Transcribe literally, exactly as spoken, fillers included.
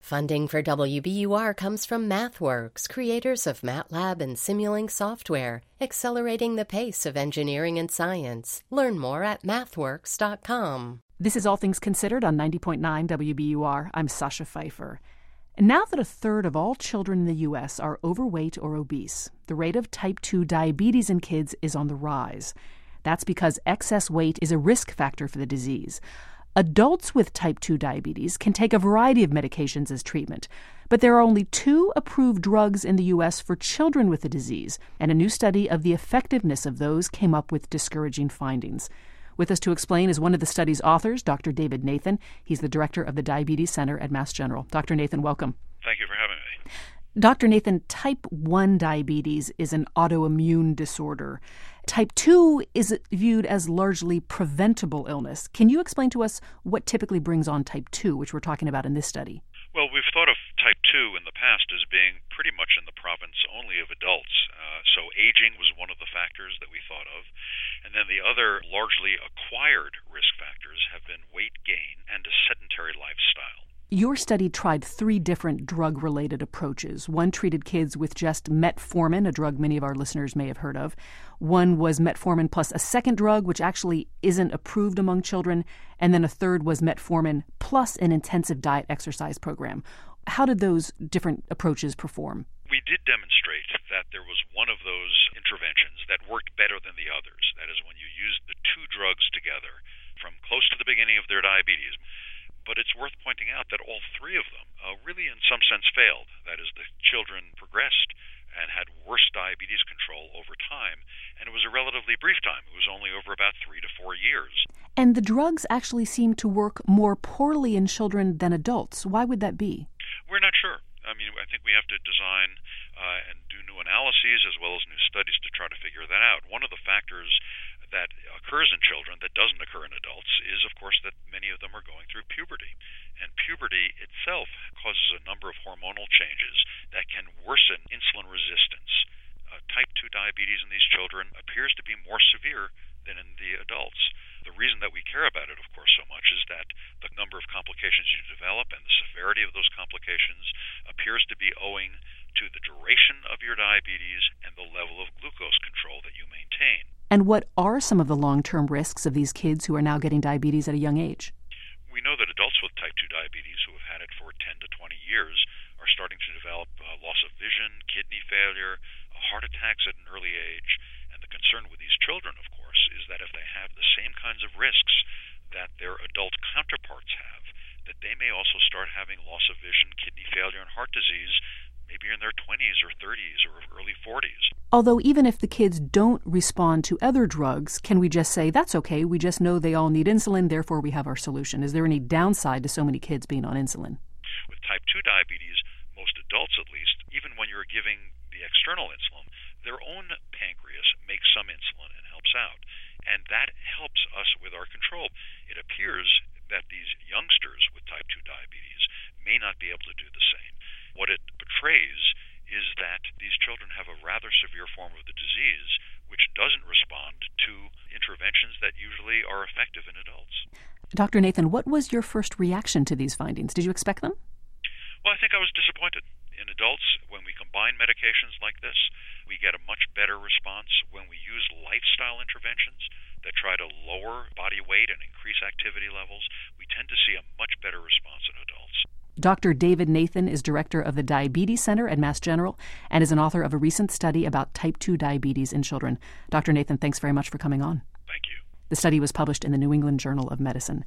Funding for W B U R comes from MathWorks, creators of MATLAB and Simulink software, accelerating the pace of engineering and science. Learn more at mathworks dot com. This is All Things Considered on ninety point nine W B U R. I'm Sasha Pfeiffer. Now that a third of all children in the U S are overweight or obese, the rate of type two diabetes in kids is on the rise. That's because excess weight is a risk factor for the disease. Adults with type two diabetes can take a variety of medications as treatment, but there are only two approved drugs in the U S for children with the disease, and a new study of the effectiveness of those came up with discouraging findings. With us to explain is one of the study's authors, Doctor David Nathan. He's the director of the Diabetes Center at Mass General. Doctor Nathan, welcome. Thank you for having me. Doctor Nathan, type one diabetes is an autoimmune disorder. Type two is viewed as largely preventable illness. Can you explain to us what typically brings on type two, which we're talking about in this study? Well, we've thought of type two in the past as being pretty much in the province only of adults. Uh, so aging was one of the factors that we thought of. And then the other largely acquired risk factors have been weight gain and a sedentary lifestyle. Your study tried three different drug-related approaches. One treated kids with just metformin, a drug many of our listeners may have heard of. One was metformin plus a second drug, which actually isn't approved among children. And then a third was metformin plus an intensive diet exercise program. How did those different approaches perform? We did demonstrate that there was one of those interventions that worked better than the others. That is, when you used the two drugs together from close to the beginning of their diabetes. But it's worth pointing out that all three of them uh, really in some sense failed. That is, the children progressed and had worse diabetes control over time, and it was a relatively brief time. It was only over about three to four years. And the drugs actually seem to work more poorly in children than adults. Why would that be? We're not sure. I mean, I think we have to design uh, and do new analyses as well as new studies to try to figure that out. One of the factors that occurs in children that doesn't occur in adults is, of course, that many of them are going through puberty. And puberty itself causes a number of hormonal changes that can worsen insulin resistance. Uh, type two diabetes in these children appears to be more severe than in the adults. The reason that we care about it, of course, so much is that the number of complications you develop and the severity of those complications appears to be owing to the duration of your diabetes and the level of glucose control that you maintain. And what are some of the long-term risks of these kids who are now getting diabetes at a young age? We know that adults with type two diabetes who have had it for ten to twenty years are starting to develop uh, loss of vision, kidney failure, uh, heart attacks at an early age. And the concern with these children, of course, is that if they have the same kinds of risks that their adult counterparts have, that they may also start having loss of vision, kidney failure, and heart disease maybe in their twenties or thirties or early forties. Although even if the kids don't respond to other drugs, can we just say, that's okay, we just know they all need insulin, therefore we have our solution? Is there any downside to so many kids being on insulin? With type two diabetes, most adults at least, even when you're giving the external insulin, their own pancreas makes some insulin and helps out. And that helps us with our control. It appears that these youngsters with type two diabetes may not be able to do the same. What it betrays is that these children have a rather severe form of the disease which doesn't respond to interventions that usually are effective in adults. Doctor Nathan, what was your first reaction to these findings? Did you expect them? Well, I think I was disappointed. In adults, when we combine medications like this, we get a much better response. When we use lifestyle interventions that try to lower body weight and increase activity levels, we tend to see a much better response in adults. Doctor David Nathan is director of the Diabetes Center at Mass General and is an author of a recent study about type two diabetes in children. Doctor Nathan, thanks very much for coming on. Thank you. The study was published in the New England Journal of Medicine.